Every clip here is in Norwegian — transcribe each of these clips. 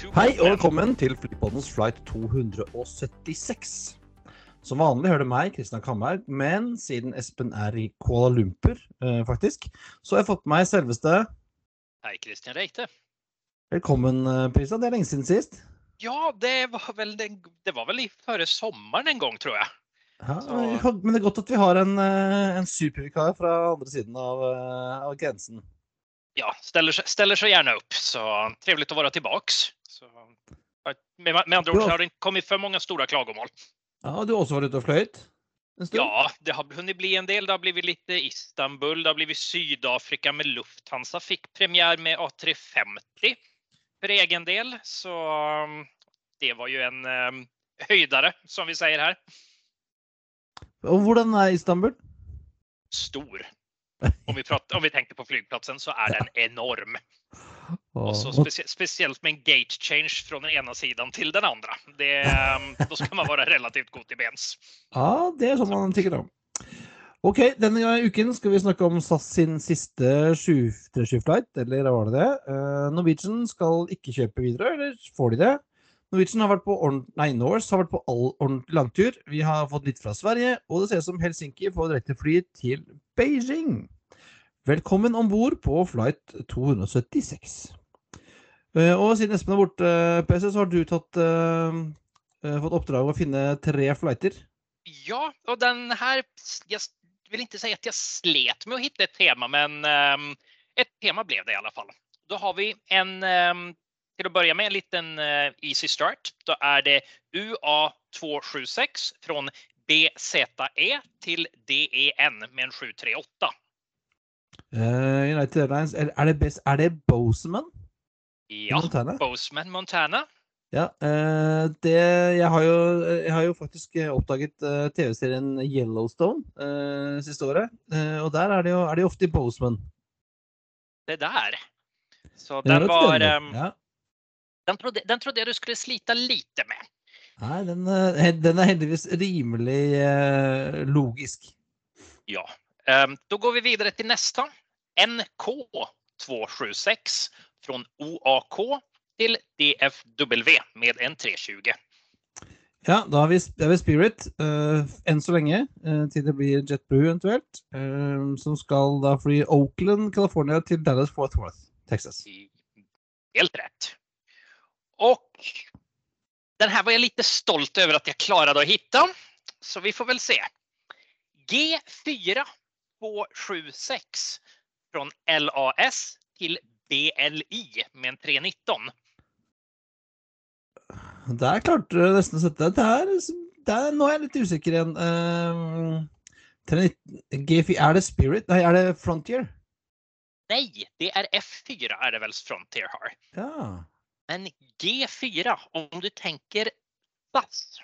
Hei og velkommen til Flypoddens Flight 276. Som vanlig hører du meg, Kristian Kamberg, men siden Espen i Kuala Lumpur, faktisk, så har jeg fått med meg selveste... Hei, Kristian Reite. Velkommen, Prisa. Det lenge siden sist. Ja, det var vel i före sommaren en gång, tror jag. Ja, men det godt at vi har en supervikar fra andre siden av grensen. Ja, ställer sig gärna upp, så trevligt att vara tillbaks. Så, med andra ord så har det inte kommit för många stora klagomål. Ja, du har också varit ute och flöjt en stund? Ja, det har hunnit bli en del. Det har blivit lite Istanbul, det har blivit Sydafrika med Lufthansa. Fick premiär med A350 för egen del. Så det var ju en höjdare, som vi säger här. Och hvordan Istanbul? Stor. Om vi tänker på flygplatsen så är den enorm. Och så speciellt med en gate change från den ena sidan till den andra. Då ska man vara relativt god till bens. Ja, det som man tycker om. Ok, denne uken skal vi snakke om SAS sin siste 737-flight, eller var det det? Norwegian skal ikke kjøpe videre, eller får de det? Norwegian har vært på Norse har vært på all ordentlig langtur. Vi har fått litt fra Sverige, og det ser ut som Helsinki får direkte fly til Beijing. Velkommen ombord på flight 276. Og siden Espen har vært PC, så har du fått oppdrag å finne 3 flighter. Ja, och den här, jag vill inte säga att jag slet med att hitta ett tema, men ett tema blev det i alla fall. Då har vi till att börja med en liten easy start. Då är det UA276 från BZE till DEN med en 738. United Airlines, er det Bozeman? Ja, Bozeman, Montana. Ja, jeg har jo faktisk oppdaget TV-serien Yellowstone siste året, og der er det jo ofte i Bozeman. Det där. Så den var... Den trodde jag du skulle slita lite med. Nej, den heldigvis rimelig logisk. Ja, då går vi vidare till nästa. NK276 från OAK till DFW med en 320. Ja, da har vi Spirit enn så lenge, til det blir JetBlue eventuelt, som skal da fly Oakland, California til Dallas, Fort Worth, Texas. Helt rätt. Och den här var jag lite stolt över att jag klarade att hitta. Så vi får väl se. G4276 från LAS till BLI med en 319. Der klarte du nesten å sette det. Nå er jeg litt usikker igjen. 319, det Spirit? Nei, det Frontier? Nej, det F4 är det väl Frontier har. Ja. Men G4, om du tänker SAS.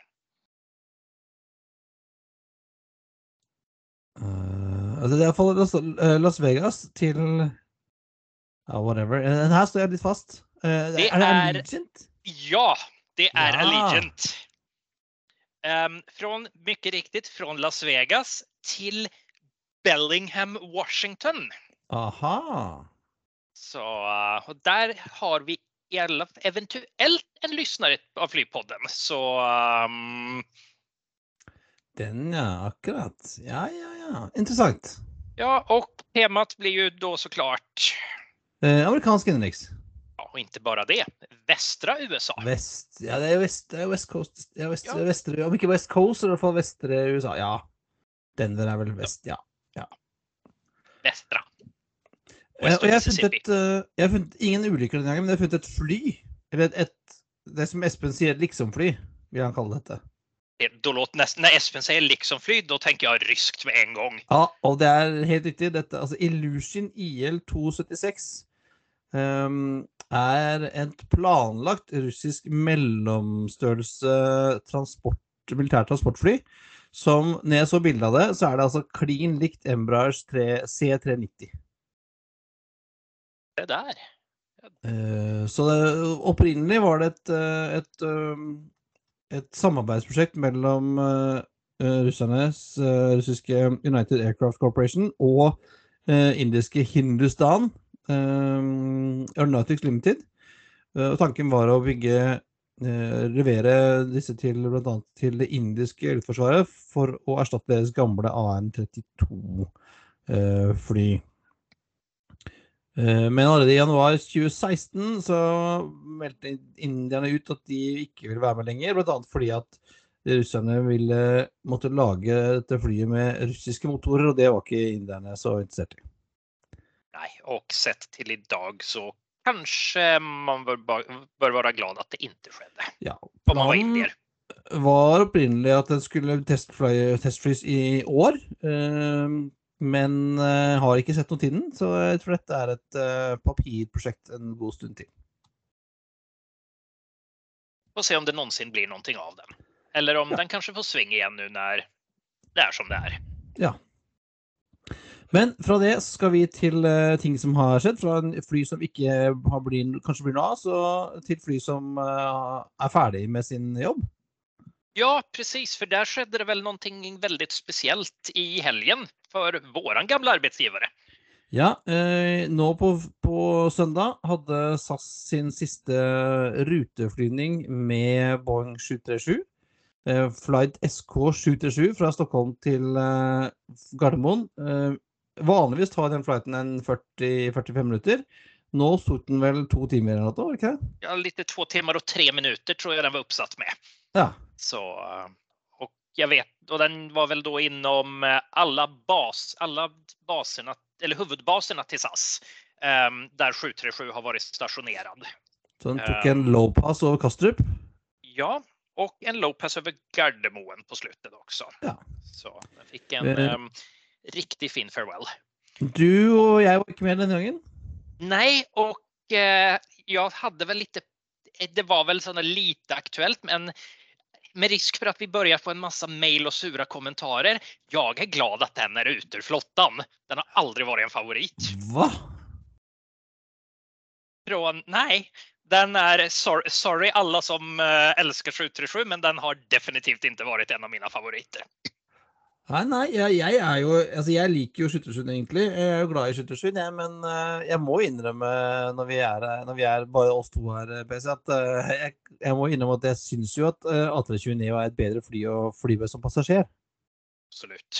Det er i hvert fall Las Vegas til whatever. Den her står jeg litt fast. Det Allegiant? Ja, det Allegiant. Från, mycket riktigt, från Las Vegas till Bellingham, Washington. Aha. Så och där har vi eventuellt en lyssnare av Flypodden. Så den, ja, akkurat. Ja. Intressant. Ja, och temat blir ju då såklart amerikansk inrikes. Ja, och inte bara det. Västra USA. Ja, det är West Coast. Ja, västra, om inte West Coast så i alla fall västra USA. Ja. Den är väl väst, ja. Västra. Og jeg har funnet ingen ulykker denne gangen, men jeg har funnet et fly, eller det som Espen sier liksom-fly, vil han kalle dette. När Espen säger liksom-fly, då tänker jag ryskt med en gång. Ja, og det er helt riktig. Dette, altså Illusion IL-276 er et planlagt russisk mellomstørrelse militærtransportfly, som når jeg så bildet av det, så er det altså clean likt Embraers C390. Det där. Så opprinnelig var det et samarbeidsprosjekt mellom russiske United Aircraft Corporation og indiske Hindustan Aeronautics Limited, Og tanken var å levere disse til blant annet til det indiske luftforsvaret for å erstatte deres gamle AN-32 fly. Men allerede i januar 2016 så meldte indierne ut at de ikke ville være med lenger, blant annet fordi at russerne ville måtte lage dette flyet med russiske motorer, og det var ikke indierne så interessert i. Nej, och sett till idag så kanske man bör vara glad att det inte skedde. Ja, Om man var indier. Var opprinnelig at den skulle testflys i år, men har ikke sett noe til den, så jeg tror dette er et papirprosjekt en god stund til. Får se om det någonsin blir någonting av den. Eller om den kanske får sving igen nu när det är som det är. Ja. Men fra det skal vi til ting som har skjedd, fra en fly som ikke kanskje blir noe av, så til fly som er ferdig med sin jobb. Ja, precis. För där skedde det väl någonting väldigt speciellt i helgen för våran gamla arbetsgivare. Ja, nå på søndag hadde SAS sin siste ruteflyvning med Boeing 737. Flight SK737 fra Stockholm til Gardermoen. Vanligvis tar den flighten en 40-45 minutter. Nå stod den vel 2 timer eller noe, var det ikke det? Ja, lite 2 timmar och 3 minuter tror jag den var uppsatt med. Ja. Så, och jag vet, och den var väl då inom alla baserna, eller huvudbaserna till SAS, där 737 har varit stationerad. Så den tok en low pass over Kastrup? Ja, och en low pass över Gardermoen på slutet också. Ja. Så den fick en riktigt fin farewell. Du och jag var inte med den gången? Nej, och jag hade väl det var väl sådana lite aktuellt, men med risk för att vi börjar få en massa mejl och sura kommentarer. Jag är glad att den är ute ur flottan. Den har aldrig varit en favorit. Va? Nej, den är sorry alla som älskar 737, men den har definitivt inte varit en av mina favoriter. Nei, jeg liker jo 737 egentlig. Jeg er jo glad i 737, men jeg må innrømme når vi er bare oss to her, PC, at jeg må innrømme at jeg synes jo at A320 Neo er et bedre fly å fly med som passasjer. Absolutt.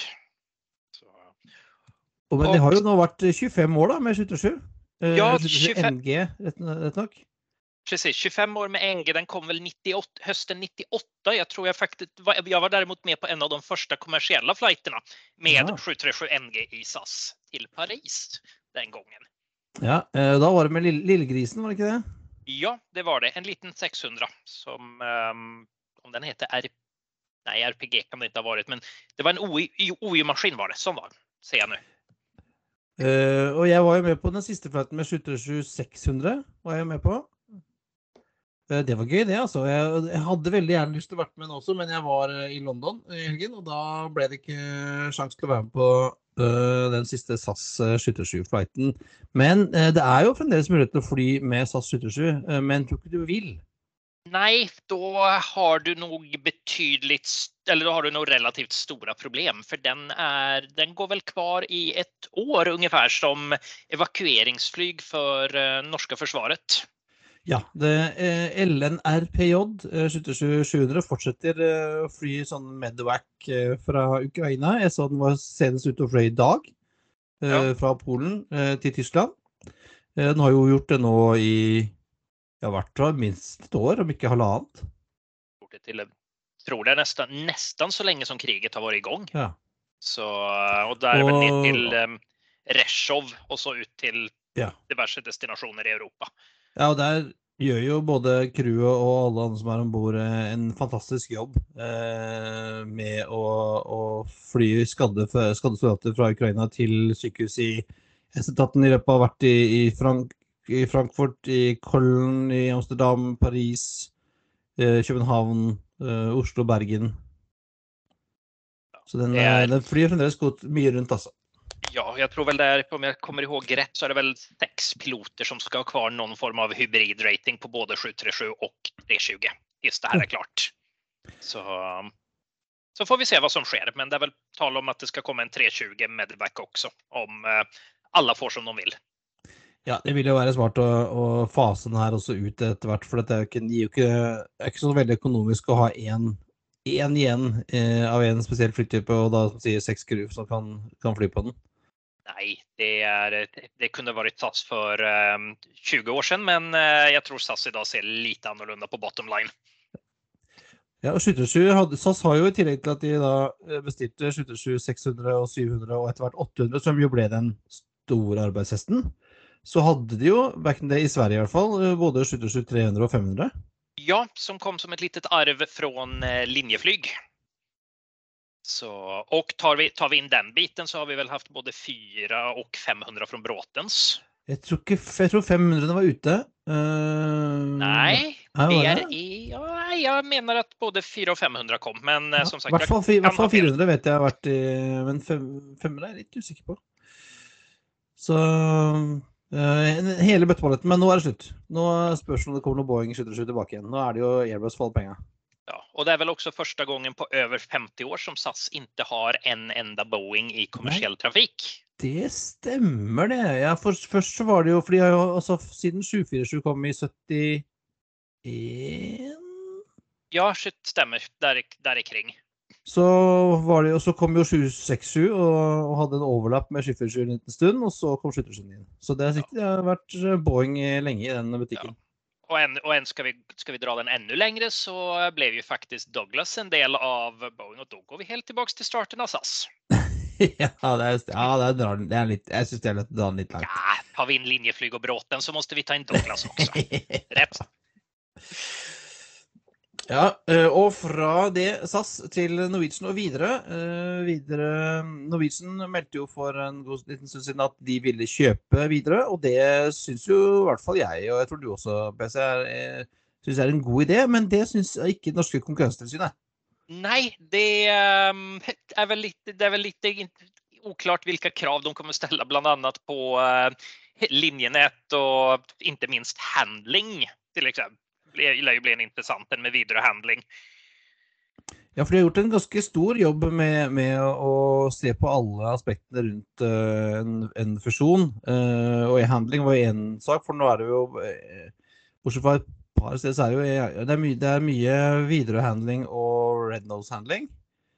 Men det har jo nå vært 25 år da med 737. Ja, 25 NG, rett nok. Precis, 25 år med NG, den kom väl hösten 98. Jag tror jag var däremot med på en av de första kommersiella flighterna med 737 NG i SAS till Paris den gången. Ja, då var det med Lillgrisen, var det inte det? Ja, det var det. En liten 600 som, om den heter RPG kan det inte ha varit, men det var en OU-maskin var det, som var, ser jag nu. Og jeg var jo med på den siste flighten med 737-600, var jeg med på. Det var gøy det, altså. Jeg hadde veldig gjerne lyst til å være med den også, men jeg var i London i helgen, og da ble det ikke sjans til å være med på den siste SAS 737-flighten. Men det er jo fremdeles mulighet til å fly med SAS 737, men tror ikke du vil? Nej, då har du nog då har du nog relativt stora problem, för den går väl kvar i 1 år ungefär som evakueringsflyg för norska försvaret. Ja, LNRPJ 737-700 fortsetter å fly sånn medevac fra Ukraina. Jeg så den var senest ute og fløy i dag fra Polen til Tyskland. Den har jo gjort det nå i hvert fall minst 1 år, om ikke halvannet. Jag tror det är nästan så länge som kriget har varit igång. Ja. Så, och där väl ner till Reshov och så ut till diverse destinationer i Europa. Ja, og der gjør jo både crewet og alle andre som er ombord en fantastisk jobb med å fly skadde soldater fra Ukraina til sykehus i Estaten i løpet av vært i Frankfurt, i Köln, i Amsterdam, Paris, København, Oslo, Bergen. Så den flyr fremdeles godt mye rundt, altså. Ja, jag tror väl där, om jag kommer ihåg rätt, så är det väl 6 piloter som ska ha kvar någon form av hybridrating på både 737 och 320. Just det här är klart. Så får vi se vad som sker. Men det är väl tal om att det ska komma en 320 medevac också, om alla får som de vill. Ja, det vil jo være smart å fase den her også ut etter hvert, for det er ikke så veldig økonomisk å ha en igjen av en spesiell flytype, og da som sier 6 crew som kan fly på den. Nej, det kunde varit SAS för 20 år sedan, men jag tror SAS idag ser lite annorlunda på bottom line. Ja, og 737 SAS har jo i tillegg til at de da bestilte 737 600 og 700 og etter hvert 800, som jo ble den store arbeidshesten, så hadde de jo, back in the day i Sverige i hvert fall, både 737 300 og 500. Ja, som kom som ett litet arv från Linjeflyg. Så, och tar vi in den biten så har vi väl haft både 4 och 500 från Bråtens. Jeg tror 500 var ute. Nej, jag menar att både 4 och 500 kom, men som sagt... I hvert fall 400 vet jeg har vært i, men 500 er jeg litt usikker på. Så hele bøtteballetten, men nå er det slutt. Nå spørs om det kommer noe Boeing 737 tilbake igjen. Nå er det jo Airbus for alle penger. Ja, och det är väl också första gången på över 50 år som SAS inte har en enda Boeing i kommersiell trafik. Det stemmer det. Ja, først så var det jo, fordi altså, siden 747 kom i 71... Ja, stemmer. Där kring. Så var det, og så kom jo 767 og hadde en overlapp med 747 en liten stund, og så kom 737 inn. Så det har vært Boeing lenge i den butikken. Ja. Och än ska vi dra den ännu längre så blev ju faktiskt Douglas en del av Boeing, och då går vi helt tillbaks till starten av SAS. det är lite, jag syns det är lite dra litt langt. Ja, tar vi in Linjeflyg och Bråten så måste vi ta in Douglas också. Rätt. Ja, og fra det SAS til Norwegian og videre. Norwegian meldte jo for en god liten stund siden at de ville kjøpe videre, og det synes jo i hvert fall jeg, og jeg tror du også, PC, synes er en god idé, men det synes ikke norske konkurrenstilsynet. Nej, det är väl lite oklart vilka krav de kommer ställa, bland annat på linjenät och inte minst handling till exempel. Det lär ju bli en intressant med viderehandling. Ja, for de har gjort en ganske stor jobb med å se på alle aspektene rundt en fusjon. Og e-handling var jo en sak, for nå er det jo, bortsett fra et par steder, så er det jo det er mye viderehandling og red nose handling.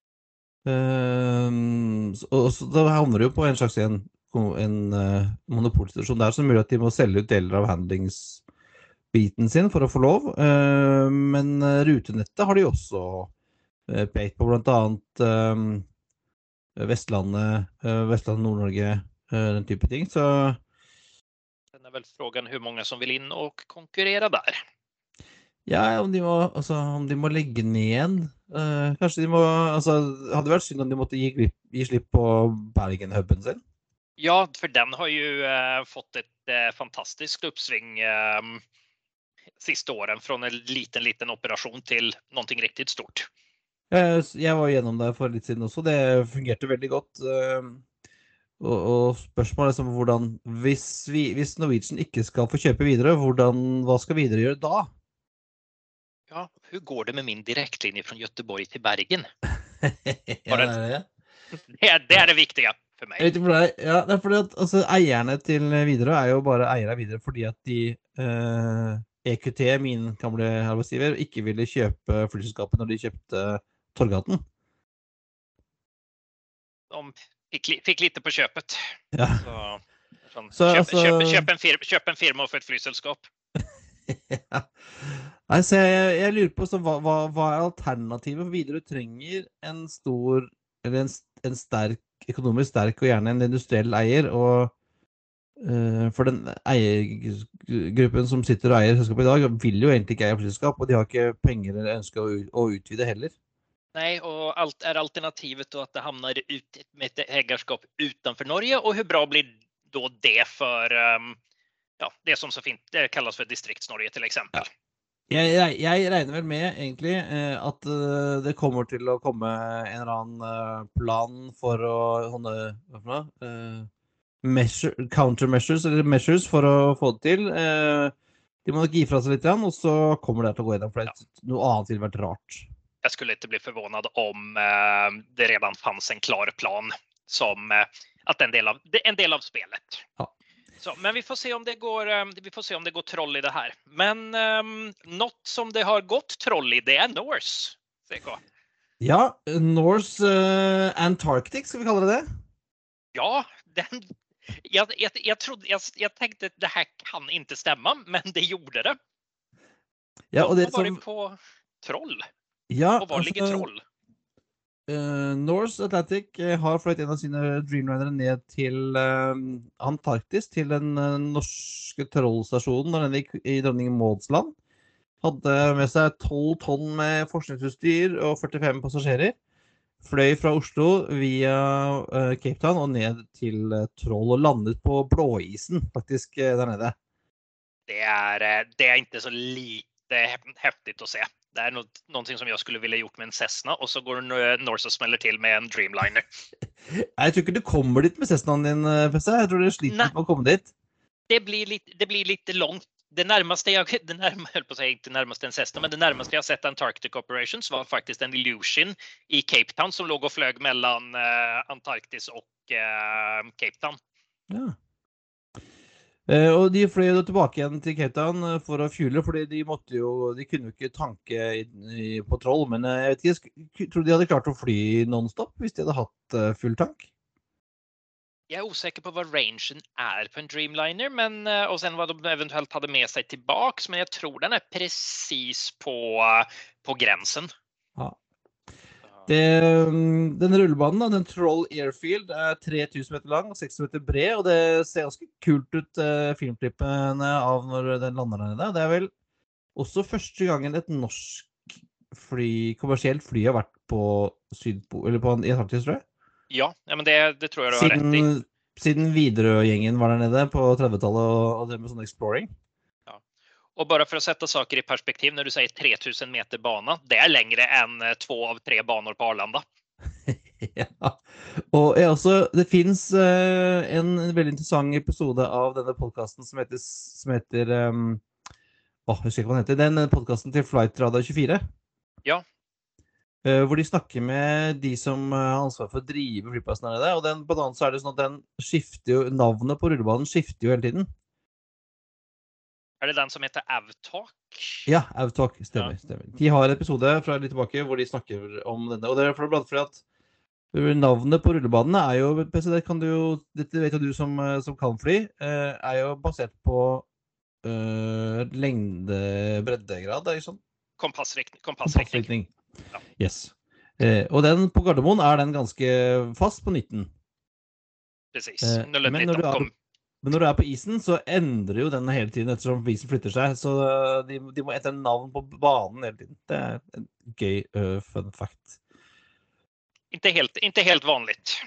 Og så da havner det jo på en slags en monopolsituasjon der, som mulig at de må selge ut deler av handlingsbiten sin for å få lov, men rutenettet har de også pekt på, blant annet Vestlandet, Nord-Norge, den type ting, så Den är väl frågan hur många som vill in och konkurrera där. Ja, om de må legge ned igjen, kanskje de må, hadde vært synd om de måtte gi slipp på Bergen-hubben sin. Ja, för den har ju fått ett fantastiskt uppsving sista åren, från en liten operation till någonting riktigt stort. Jeg var gjennom det for litt siden også, det fungerte veldig godt. Og spørsmålet er hvordan, hvis Norwegian ikke skal få kjøpe videre, hva skal videre gjøre da? Ja, hur går det med min direktlinje från Göteborg till Bergen? Ja, det är det viktiga för mig. Ja, det er fordi at eierne til Widerøe er jo bare eiere av Widerøe fordi at de EQT, min gamle arbeidsgiver, ikke ville kjøpe flyselskapet når de kjøpte Torghatten. De fick lite på köpet. Ja. Köp en firma och få ett flyselskap. Ja. Nei, så jeg lurer på hva er alternativet, for Widerøe trenger en stor, eller en sterk, økonomisk sterk og gjerne en industriell eier, og for den eiergruppen som sitter og eier selskapet i dag vil jo egentlig ikke eie flyselskap, og de har ikke penger eller ønsker å utvide heller. Nej, och alternativet då att det hamnar ut med ett ägarskap utanför Norge, och hur bra blir då det för det som så fint det kallas för distriktsnorge till exempel. Ja. Jeg regner vel med egentlig at det kommer til å komme en eller annen plan for å countermeasures eller measures for å få det til. De må gi fra seg litt, og så kommer det til å gå gjennom, for noe annet ville vært rart. Jag skulle inte bli förvånad om det redan fanns en klar plan som att en del av spelet. Ja. Så, men vi får se om det går troll i det här. Men något som det har gått troll i, det är Norse. CK. Ja, Norse Antarctic, skal vi kalle det? Ja, jag tänkte att det här kan inte stämma, men det gjorde det. Ja, De og det har varit på troll. Ja, Och var ligger troll? Norse Atlantic har fløyt en av sine Dreamlinere ned til Antarktis, til den norske trollstasjonen der nede i Dronning Mauds land. Hadde med seg 12 tonn med forskningsutstyr og 45 passasjerer. Fløy fra Oslo via Cape Town og ned til Troll og landet på blåisen, faktisk, der nede. Det är inte så lite häftigt att se. Det är någonting som jag skulle vilja gjort med en Cessna, och så går Norse och smäller till med en Dreamliner. Jeg tror ikke du kommer dit med Cessnaen din, Fesse. Jeg tror du sliter med å komme dit. Det blir lite långt. Det närmaste höll på att säga, inte närmaste en Cessna, men det närmaste jag sett Antarctic Operations var faktiskt en Illusion i Cape Town som låg och flög mellan Antarktis och Cape Town. Ja. Og de fløy jo tilbake igjen til Cape Town for å fuele, fordi de kunne jo ikke tanke på Troll, men jeg vet ikke, jeg tror de hadde klart å fly non-stop hvis de hadde hatt full tank. Jag är osäker på vad rangen är på en Dreamliner, men och sen vad de eventuellt hade med sig tillbaks, men jag tror den är precis på gränsen. Ja. Den rullebanen, den Troll Airfield, er 3000 meter lang og 60 meter bred, og det ser ganske kult ut, filmklippene av når den lander der nede. Det er vel også første gangen et norsk kommersielt fly har vært på eller på Antarktis, tror jeg. Ja, men det tror jag du har rätt i. Siden Widerøe-gjengen var der nede på 30-tallet og det med sånn exploring. Ja. Och bara för att sätta saker i perspektiv, när du säger 3000 meter bana, det är längre än 2 av 3 banor på Arlanda. Ja. Og det finnes en veldig interessant episode av denne podcasten som heter jeg husker ikke hva den heter. Den podcasten til Flight Radio 24. Ja. Hvor de snakker med de som har ansvar for å drive flyplassen der nede, og blant annet så er det sånn at den skifter jo, navnet på rullebanen skifter jo hele tiden. Er det den som heter Avtalk? Ja, Avtalk, stemmer. De har en episode fra litt tilbake hvor de snakker om denne, og det er blant fordi at navnet på rullebanene er jo, dette vet jo du som kan fly, er jo basert på lengde, breddegrad, er det sånn? Kompassriktning. Ja. Yes. Og den på Gardermoen er den ganske fast på 19. Precis. Men når du er på isen, så endrer jo den hele tiden ettersom isen flytter seg, så de må etter navn på banen hele tiden. Det er en gøy fun fact. Inte helt vanligt.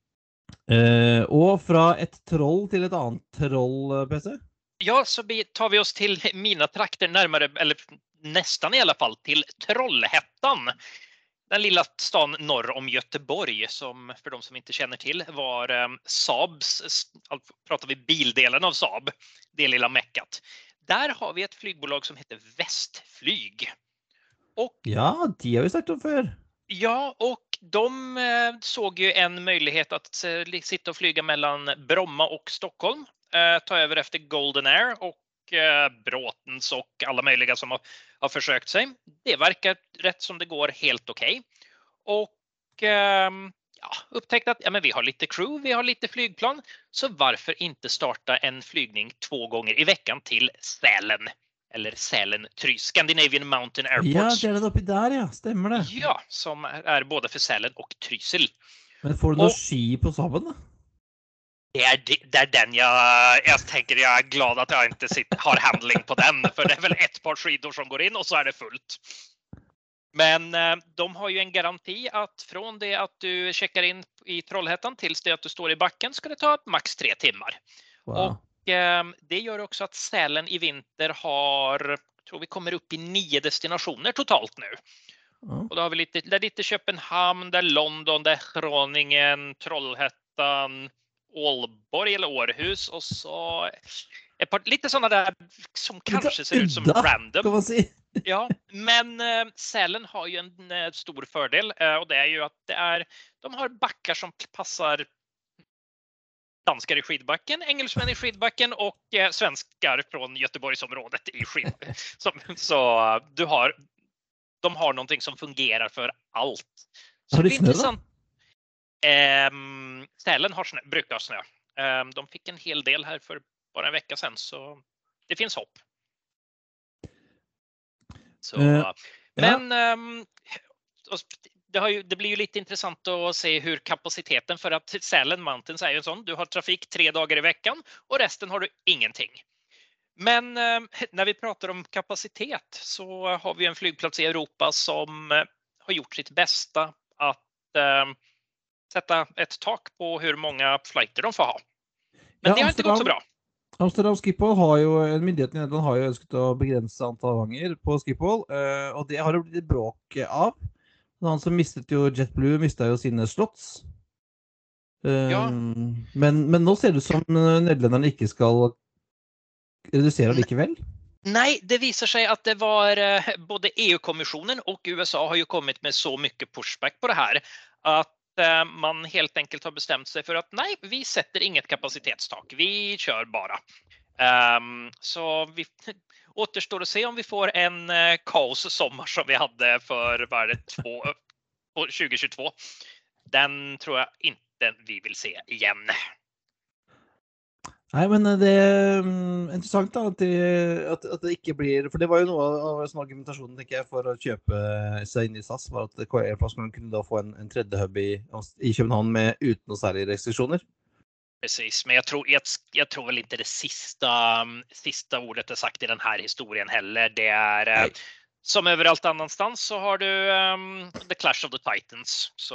Og fra et troll til et annet troll, PC? Ja, så tar vi oss till mina trakter närmare, eller nästan i alla fall, till Trollhättan. Den lilla stan norr om Göteborg som, för de som inte känner till, var Saabs, pratar vi bildelen av Saab, det lilla meckat. Där har vi ett flygbolag som heter Västflyg. Och, ja, de har vi sagt om før. Ja, och de såg ju en möjlighet att sitta och flyga mellan Bromma och Stockholm. Ta över efter Golden Air och Bråtens och alla möjliga som har försökt sig. Det verkar rätt som det går helt okej. Och upptäckt att men vi har lite crew, vi har lite flygplan, så varför inte starta en flygning 2 gånger i veckan till Sälen eller Sälen Scandinavian Mountain Airport. Ja, det är det uppe där, ja, stämmer det. Ja, som är både för Sälen och Trysil. Men får du någon ski på Saaben då? Det är den jag tänker, jag är glad att jag inte har handling på den, för det är väl ett par skidor som går in och så är det fullt. Men de har ju en garanti att från det att du checkar in i Trollhättan tills det att du står i backen ska det ta max 3 timmar. Wow. Och det gör också att Sälen i vinter tror vi kommer upp i 9 destinationer totalt nu. Och då har vi lite Köpenhamn, där London, där Groningen, Trollhättan, Ålborg eller Århus, och så ett par lite sådana där som kanske ser ut som random. Kan man säga. Ja, men Sälen har ju en stor fördel, och det är ju att de har backar som passar danskar i skidbacken, engelsmän i skidbacken och svenskar från Göteborgsområdet i så de har någonting som fungerar för allt. Så har det de blir snö då? intressant. Sälen brukar ha snö. De fick en hel del här för bara en vecka sedan, så det finns hopp. Så, men det blir ju lite intressant att se hur kapaciteten, för att Sälen Mountains är ju en sån, du har trafik 3 dagar i veckan och resten har du ingenting. Men när vi pratar om kapacitet så har vi en flygplats i Europa som har gjort sitt bästa att sätta ett tak på hur många flighter de får ha. Men det har inte gått så bra. Amsterdam Schiphol har jo, myndigheten i Nederland har jo ønsket å begrense antall ganger på Schiphol, og det har det blitt bråk av. Han som mistet jo JetBlue, mistet jo sine slots. Men nå ser det ut som nederländerna ikke skal redusere likevel. Nej, det visar sig att det var både EU-kommissionen och USA har ju kommit med så mycket pushback på det här att man helt enkelt har bestämt sig för att nej, vi sätter inget kapacitetstak. Vi kör bara. Så vi återstår att se om vi får en kaos-sommar som vi hade för 2022. Den tror jag inte vi vill se igen. Nej, men det er interessant da, at det ikke blir, for det var jo noe av sånn argumentasjonen, tenker jeg, for å kjøpe seg inn i SAS, var at KR kunne da få en tredje hub i København uten noe særlige restriksjoner. Precis, men jag tror väl inte det sista ordet är sagt i den här historien heller. Det är som överallt annanstans så har du the clash of the titans. Så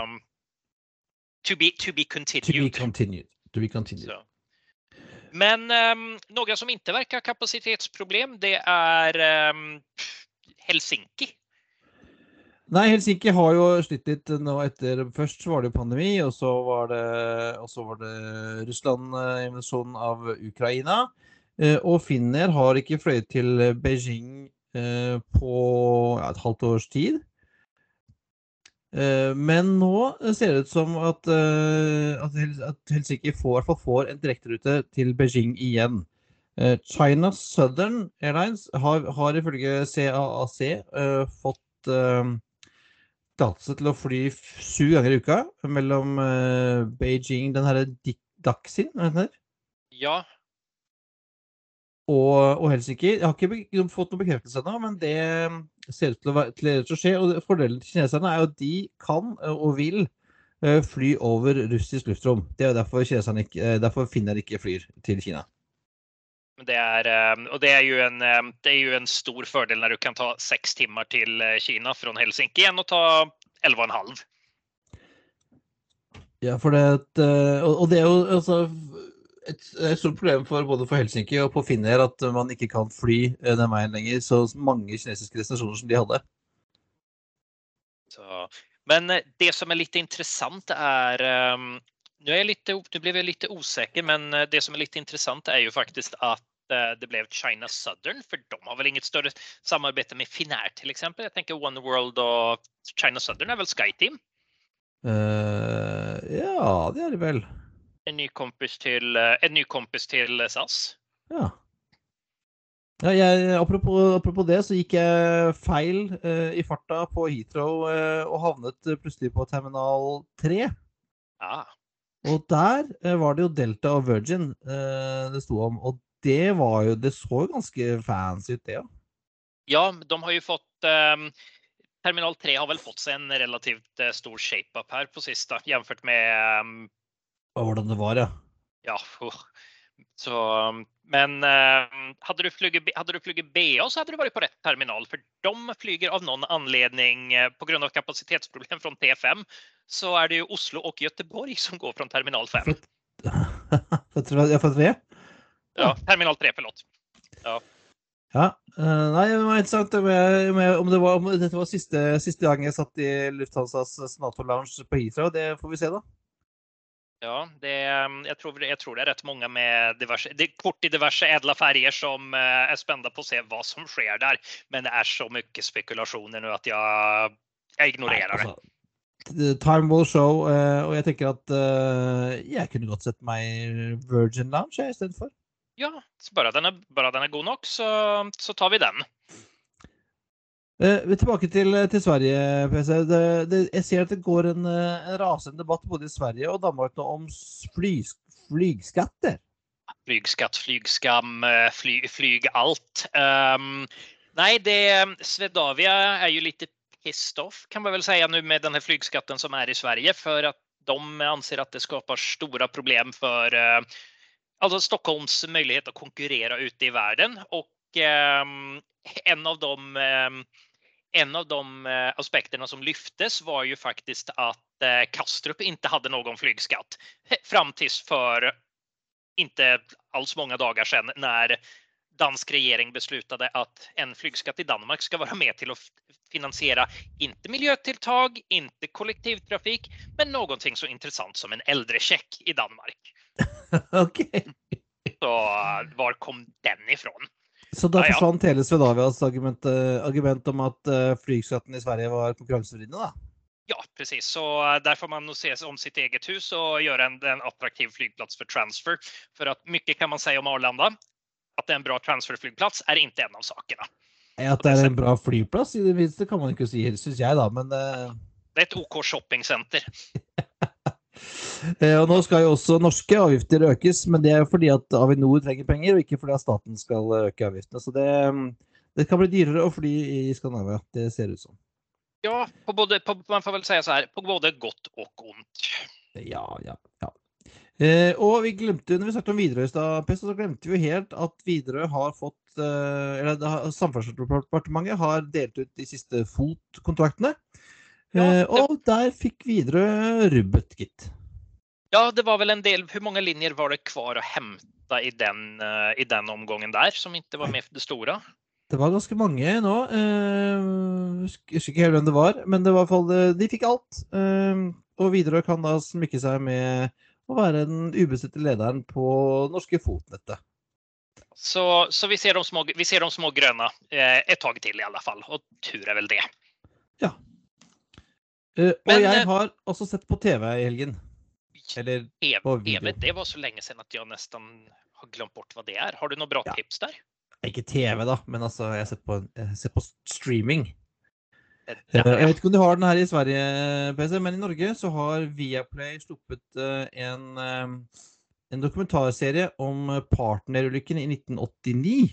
to be continued. Så. Men några som inte verkar ha kapacitetsproblem, det är Helsinki. Nej, Helsinki har jo slitt litt nå etter, først så var det pandemi, og så var det Russland-invasjonen av Ukraina, og Finnair har ikke fløyet til Beijing på et halvt års tid. Men nå ser det ut som at Helsinki i hvert fall får en direkterute til Beijing igjen. China Southern Airlines har ifølge CAAC fått tillatelse til å fly 7 ganger i uka mellom Beijing, den her Daxin, Ja. Og Helsinki. Jeg har ikke fått noen bekreftelse ennå, men det ser ut til å skje, og fordelen til kineserne er jo at de kan og vil fly over russisk luftrom. Det er jo derfor Finnair ikke flyr til Kina. Det är ju en stor fördel när du kan ta 6 timmar till Kina från Helsinki än att ta 11,5. Ja, for det er jo altså et stort problem både for Helsinki og på Finnair at man ikke kan fly den veien lenger, så mange kinesiske destinasjoner som de hadde. Så, men det som är lite intressant är nu blev jag lite osäker, men det som är lite intressant är ju faktiskt att det blev China Southern, för de har väl inget större samarbete med Finnair till exempel. Jag tänker One World och China Southern är väl SkyTeam? Ja, det är det väl. En ny kompis till SAS. Ja. Ja, apropos det, så gikk jeg feil i farta på Heathrow og havnet plutselig på terminal 3. Og der var det jo Delta og Virgin det stod om, og det så jo ganske fancy ut det, ja. Ja, de har ju fått terminal 3 har väl fått sig en relativt stor shape-up här på sista jämfört med hvordan det var, ja. Ja, så men hade du flugit BA så hade du varit på rätt terminal, för de flyger av någon anledning på grund av kapacitetsproblem från T5, så är det ju Oslo och Göteborg som går från terminal 5. För 3? Ja, terminal 3, förlåt. Ja. Ja, nei, det var interessant om dette var siste gang jeg satt i Lufthansas Senator Lounge på Heathrow, det får vi se da. Ja, jag tror det är rätt många med kort i diverse ädla färger som är spända på att se vad som sker där. Men det är så mycket spekulationer nu att jag ignorerar det. time will show, og jeg tenker at jeg kunne godt sett meg Virgin Lounge I stedet for. Ja, så bara den är god nok, så tar vi den. Tilbake til Sverige, PC. Jeg ser at det går en rasende debatt både I Sverige og Danmark nå om flygskatter. Flygskatt, flygskam, flyg allt. Nej, Swedavia ju lite pissed off kan man väl säga nu med den här flygskatten som I Sverige för att de anser att det skapar stora problem för alltså Stockholms möjlighet att konkurrera ute I världen och en av de aspekterna som lyftes var ju faktiskt att Kastrup inte hade någon flygskatt fram tills för inte alls många dagar sedan när dansk regering beslutade att en flygskatt I Danmark ska vara med till att finansiera inte miljötilltag, inte kollektivtrafik, men någonting så intressant som en äldrecheck I Danmark. Okej. Så var kom den ifrån? Så da forsvant hele Swedavias argument om at flygskatten I Sverige var konkurransevridende da? Ja, precis. Så där får man nog se om sitt eget hus och göra en attraktiv flygplats för transfer. För att mycket kan man säga om Arlanda. Att det är en bra transferflygplats är inte en av sakerna. At det en bra flyplass, I det minste kan man ikke si, synes jeg da, men... Det et OK shoppingcenter. Og nå skal jo også norske avgifter økes, men det fordi at Avinor trenger penger, og ikke fordi at staten skal øke avgiftene. Så det kan bli dyrere å fly I Skandinavia, det ser ut som. Ja, man får väl säga så här, på både gott och ont. Ja. Og vi glemte, når vi snakket om Widerøe I stad, så glemte vi helt at Widerøe har fått, eller Samferdselsdepartementet har delt ut de siste FOT-kontraktene, og der fikk Widerøe rubbet, gitt. Ja, det var väl en del, hur många linjer var det kvar att hämta I den omgången där som inte var med för det stora? Det var ganske mange nå, jeg husker ikke helt hvem det var, men det var I hvert fall, de fikk alt, og Widerøe kan da smykke seg med å være den ubesette lederen på norske fotnettet. Så vi ser de små gröna ett tag till I alla fall, och tur är väl det. Ja. Og jeg har også sett på TV I helgen. Eller på video. TV, det var så länge sedan att jag nästan har glömt bort vad det är. Har du något bra tips där? Ikke TV da, men altså jeg har sett på streaming. Jeg vet ikke om du har den her I Sverige, PC, men I Norge så har Viaplay sluppet en dokumentarserie om partnerulykken I 1989.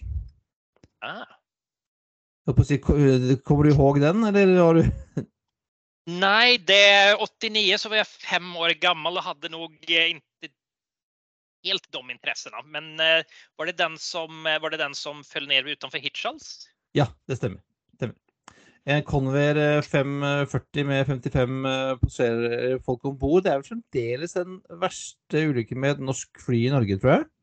Kommer du ihåg den, eller har du... Nej, det 89 så var jag 5 år gammal och hade nog inte helt de intressena. Men var det den som föll ner utanför Hirtshals? Ja, det stämmer. En Convair 540 med 55 folk ombord. Det vel fremdeles den verste ulykken med et norsk fly I Norge, tror jeg.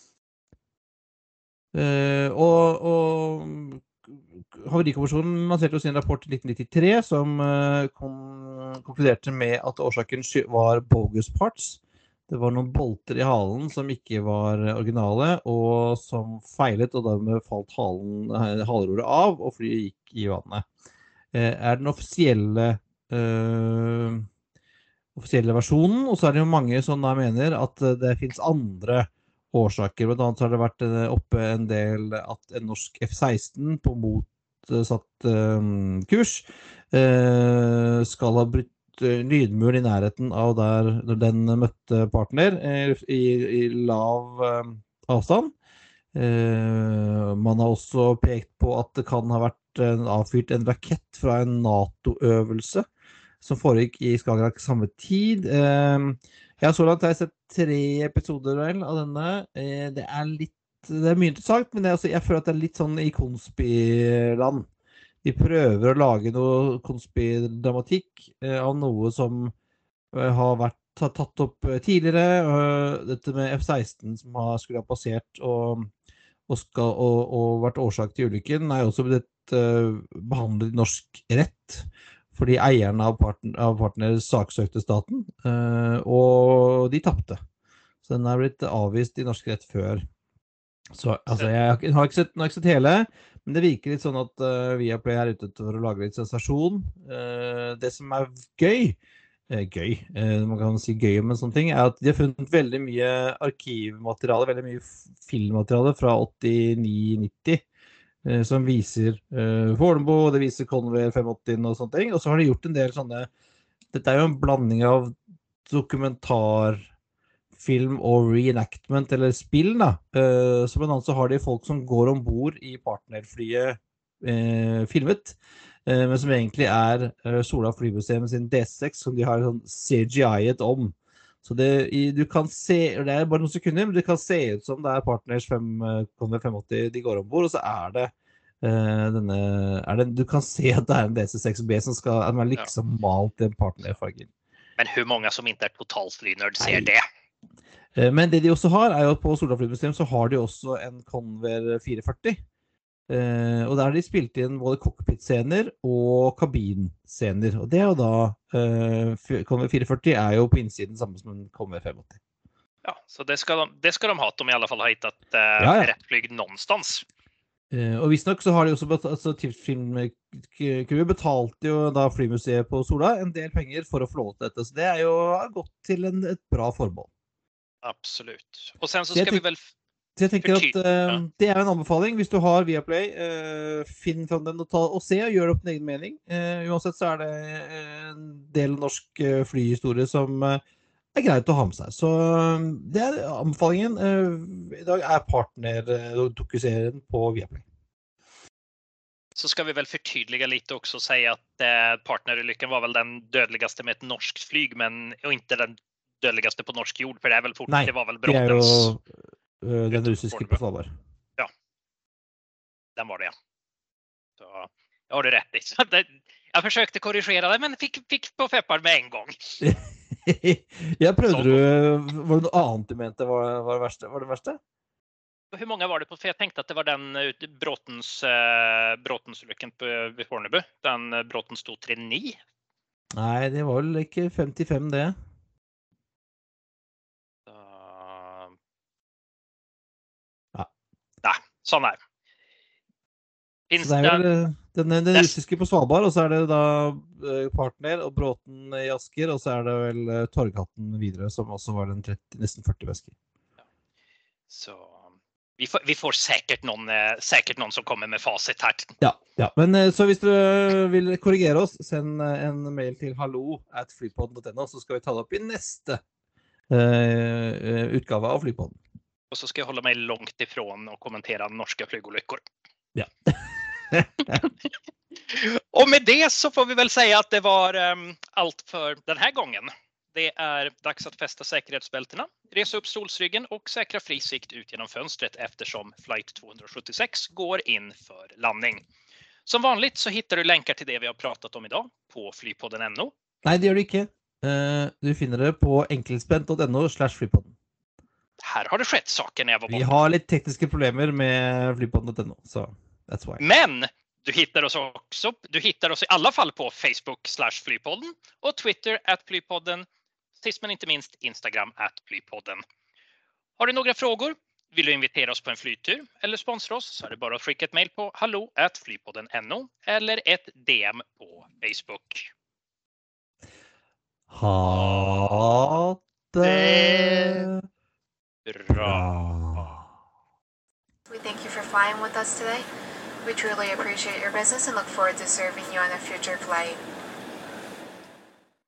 Og Havarikommisjonen lanserte jo sin rapport I 1993 som konkluderte med at årsaken var bogus parts. Det var noen bolter I halen som ikke var originale, og som feilet, og dermed falt haleroret av, og flyet gikk I vannet. Den offisielle versjonen, og så det jo mange som da mener at det finnes andre årsaker. Blant annet så har det vært oppe en del at en norsk F-16 på motsatt kurs skal ha brutt lydmuren I nærheten av der når den møtte partner I lav avstand. Man har også pekt på at det kan ha vært avfyrt en rakett fra en NATO-øvelse som foregikk I Skagerrak samme tid. Så langt har jeg sett 3 episoder vel av denne. Det er mye interessant, men jeg føler at det litt sånn I konspiland. De prøver å lage noe konspidramatikk av noe som har vært tatt opp tidligere. Dette med F-16 som skulle ha passert og vært årsak til ulykken er også blitt behandlet I norsk rett, fordi eierne av partner saksøkte staten, og de tappte. Så den er blitt avvist I norsk rett før. Så altså, jeg har ikke sett hele, men det virker litt sånn at Viaplay ute for å lage litt sensasjon. Det som gøy, gøy, man kan si gøy om en sånn ting, at de har funnet veldig mye arkivmateriale, veldig mye filmmateriale fra 89-90, som viser Fornebu, det viser Convair 580 og sånne ting, og så har de gjort en del sånne, dette jo en blanding av dokumentarfilm og reenactment, eller spill da, så blant annet så har de folk som går ombord i partnerflyet filmet, men som egentlig Sola Flymuseum sin DC6, som de har sånn CGI-et om. Så du kan se, det bare noen sekunder, men du kan se ut som det Partners 580 de går ombord, og så det du kan se at det en DC6B som skal være liksom malt i en partnerfargen. Men hvor mange som ikke totalflynerd ser det? Men det de også har, jo på Sola Flymuseum så har de også en Convair 440, og der har de spilt inn både cockpit-scener og kabinscener, og det jo da Convair 440 jo på innsiden samme som en Convair 580. Ja, så det skal de ha, at de i alle fall har hittat rett flyg någonstans. Og visstnok så har de også Tipsfilm-crewet betalte jo da Flymuseet på Sola en del penger for å få lov til dette, så det jo gått til et bra formål. Absolutt. Og sen så skal vi vel Så jeg tenker at det en anbefaling. Hvis du har Viaplay, finn fram den og se og gjør det opp din egen mening. Uansett så det en del norsk flyhistorie som greit å ha med seg. Så det anbefalingen. I dag partnerdokuserien på Viaplay. Så skal vi vel fortydelige litt også og si at partnerulykken var vel den dødeligste med et norsk flyg, men ikke den dødeligste på norsk jord, for det vel fort, det var vel Brottens... den russiske på Svalbard. Ja, den var det, ja. Så jeg har det rett i. Jeg forsøkte korrigere det, men fikk på feppar med en gang. Jeg prøvde var det noe annet du mente var det verste? Var det verste? Hvor mange var det på? For jeg tenkte at det var den Brottens-ulykken ved Fornebu. Den Brottens 239. Nei, det var vel ikke 55 det. Nei, sånn Så det den russiske på Svalbard, og så det da Partner og Bråten i Asker, og så det vel Torghatten videre, som også var den nesten 40 vesker. Ja. Så vi får sikkert noen som kommer med fasit her. Ja, men så hvis du vil korrigere oss, send en mail til hallo@flypodden.no, så skal vi ta det opp i neste utgave av Flypodden. Og så skal jeg holde meg langt ifrån og kommentere norske flygolykker. Ja. Og med det så får vi vel si at det var allt for denne gangen. Det dags att fästa säkerhetsbältena, resa upp stolsryggen och säkra fri sikt ut genom fönstret eftersom flight 276 går in för landning. Som vanligt så hittar du länkar till det vi har pratat om idag på flypodden.no. Nej, det gör du ikke. Du finner det på enkelspent.no/flypodden. Her har det skett saker när jag var borta. Vi har litt tekniske problemer med flypodden.no, så that's why. Men du hittar oss i alla fall på Facebook/flypodden och Twitter @flypodden. Sist men inte minst Instagram @flypodden. Har du några frågor? Vill du invitera oss på en flytur eller sponsra oss så är det bara att skicka ett mejl på hallo@flypodden.no eller ett DM på Facebook. Ha det bra. We thank you for flying with us today. We truly appreciate your business and look forward to serving you on a future flight.